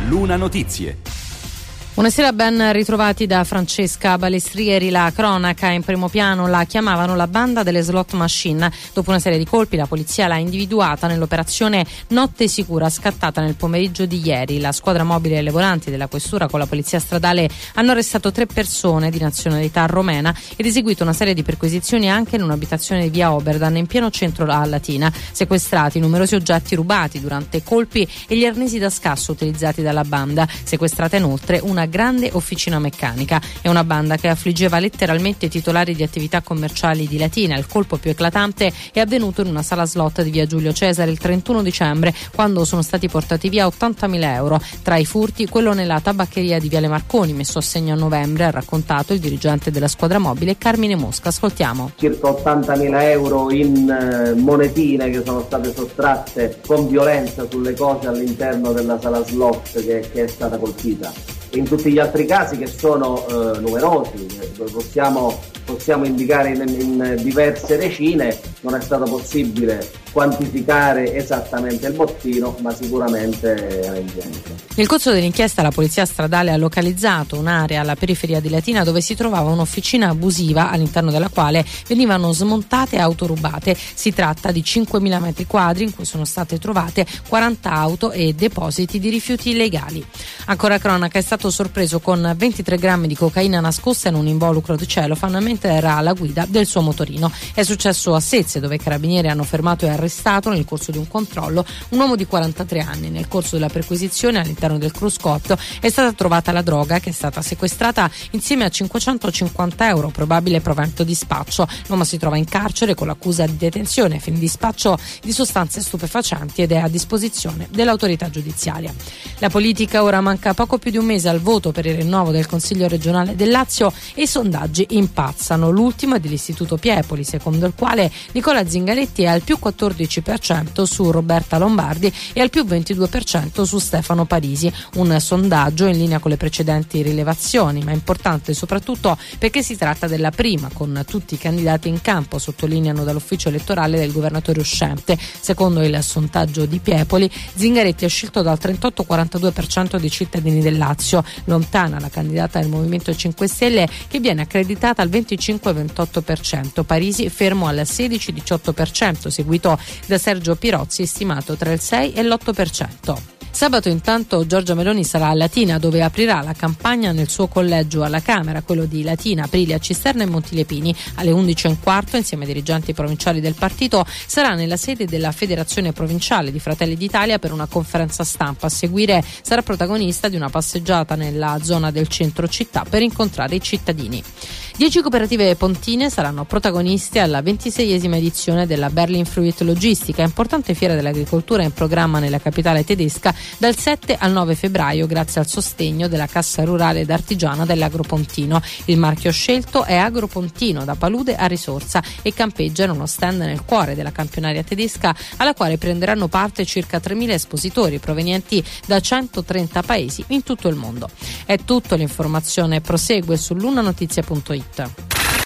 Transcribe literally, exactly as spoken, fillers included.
Luna Notizie. Buonasera, ben ritrovati da Francesca Balestrieri. La cronaca in primo piano: la chiamavano la banda delle slot machine. Dopo una serie di colpi la polizia l'ha individuata nell'operazione Notte Sicura scattata nel pomeriggio di ieri. La squadra mobile e le volanti della questura con la polizia stradale hanno arrestato tre persone di nazionalità romena ed eseguito una serie di perquisizioni anche in un'abitazione di via Oberdan in pieno centro a Latina. Sequestrati numerosi oggetti rubati durante colpi e gli arnesi da scasso utilizzati dalla banda. Sequestrata inoltre una grande officina meccanica. È una banda che affliggeva letteralmente i titolari di attività commerciali di Latina. Il colpo più eclatante è avvenuto in una sala slot di via Giulio Cesare il trentuno dicembre, quando sono stati portati via ottantamila euro. Tra i furti quello nella tabaccheria di Viale Marconi, messo a segno a novembre, ha raccontato il dirigente della squadra mobile Carmine Mosca. Ascoltiamo. Circa ottantamila euro in eh, monetine che sono state sottratte con violenza sulle cose all'interno della sala slot che, che è stata colpita. In tutti gli altri casi, che sono eh, numerosi, possiamo, possiamo indicare in, in diverse decine, non è stato possibile quantificare esattamente il bottino, ma sicuramente era ingente. Nel corso dell'inchiesta la polizia stradale ha localizzato un'area alla periferia di Latina dove si trovava un'officina abusiva all'interno della quale venivano smontate auto rubate. Si tratta di cinquemila metri quadri in cui sono state trovate quaranta auto e depositi di rifiuti illegali. Ancora cronaca: è stato sorpreso con ventitré grammi di cocaina nascosta in un involucro di cellophane mentre era alla guida del suo motorino. È successo a Sezze, dove i carabinieri hanno fermato e arrestato nel corso di un controllo un uomo di quarantatré anni. Nel corso della perquisizione all'interno del cruscotto è stata trovata la droga che è stata sequestrata insieme a cinquecentocinquanta euro, probabile provento di spaccio. L'uomo si trova in carcere con l'accusa di detenzione ai fini di spaccio di sostanze stupefacenti ed è a disposizione dell'autorità giudiziaria. La politica: ora manca poco più di un mese al voto per il rinnovo del Consiglio regionale del Lazio e i sondaggi impazzano. L'ultimo è dell'Istituto Piepoli, secondo il quale Nicola Zingaretti è al più quattordici per cento su Roberta Lombardi e al più ventidue per cento su Stefano Parisi. Un sondaggio in linea con le precedenti rilevazioni, ma importante soprattutto perché si tratta della prima con tutti i candidati in campo, sottolineano dall'ufficio elettorale del governatore uscente. Secondo il sondaggio di Piepoli, Zingaretti è scelto dal trentotto quarantadue per cento dei cittadini del Lazio, lontana la candidata del Movimento cinque Stelle che viene accreditata al venticinque ventotto per cento. Parisi fermo al sedici diciotto per cento, seguito da Sergio Pirozzi stimato tra il sei e l'otto per cento. Sabato intanto Giorgia Meloni sarà a Latina, dove aprirà la campagna nel suo collegio alla Camera, quello di Latina, Aprilia, Cisterna e Montilepini. Alle undici e un quarto, insieme ai dirigenti provinciali del partito, sarà nella sede della Federazione Provinciale di Fratelli d'Italia per una conferenza stampa. A seguire sarà protagonista di una passeggiata nella zona del centro città per incontrare i cittadini. Dieci cooperative pontine saranno protagoniste alla ventiseiesima edizione della Berlin Fruit Logistica, importante fiera dell'agricoltura in programma nella capitale tedesca dal sette al nove febbraio, grazie al sostegno della Cassa Rurale ed Artigiana dell'Agropontino. Il marchio scelto è Agropontino, da Palude a Risorsa, e campeggia in uno stand nel cuore della campionaria tedesca, alla quale prenderanno parte circa tremila espositori provenienti da centotrenta paesi in tutto il mondo. È tutto, l'informazione prosegue su lunanotizia punto it.